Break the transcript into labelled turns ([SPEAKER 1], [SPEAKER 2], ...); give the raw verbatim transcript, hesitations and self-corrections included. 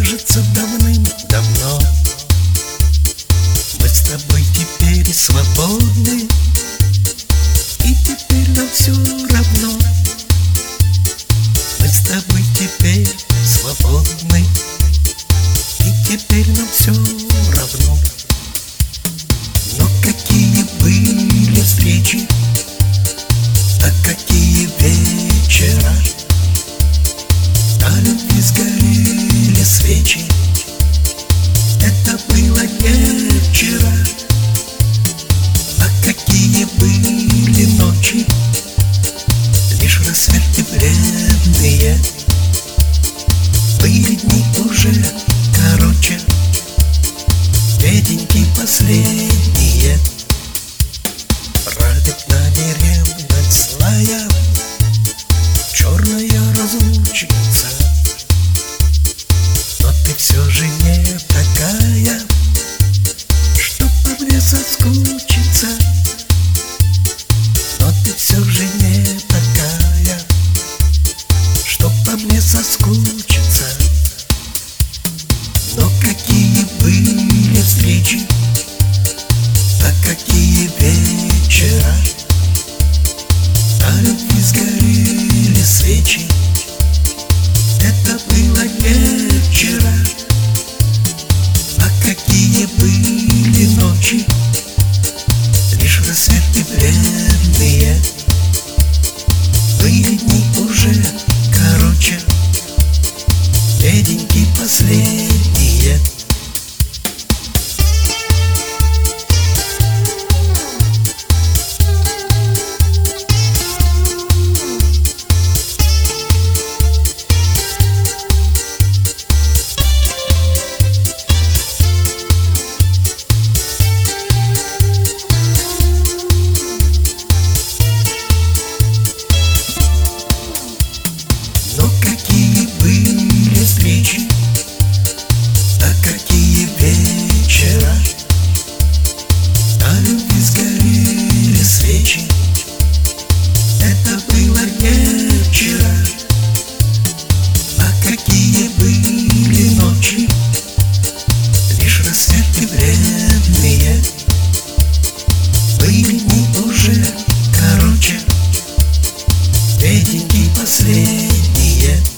[SPEAKER 1] кажется, давным-давно мы с тобой теперь свободны, и теперь нам все равно. Мы с тобой теперь свободны, и теперь нам все равно. Но какие были встречи, а какие вечера, на любви сгорели свечи. Это было не вчера. А какие были ночи, лишь рассветы бледные. Были дни уже короче, беденькие последние. Правит нами ревность злая, черная разлучница. Но ты все же не такая, чтоб по мне соскучиться. Но ты все же не такая, чтоб по мне соскучиться. Но какие были встречи, а какие вечера, на любви сгорели свечи. Это было не вчера. А какие были ночи, лишь рассветы бледные. Были дни уже короче, беденькие последние. А какие вечера, на любви сгорели свечи. Это было не вчера. А какие были ночи, лишь рассветы бледные. Были дни уже короче, беденькие последние.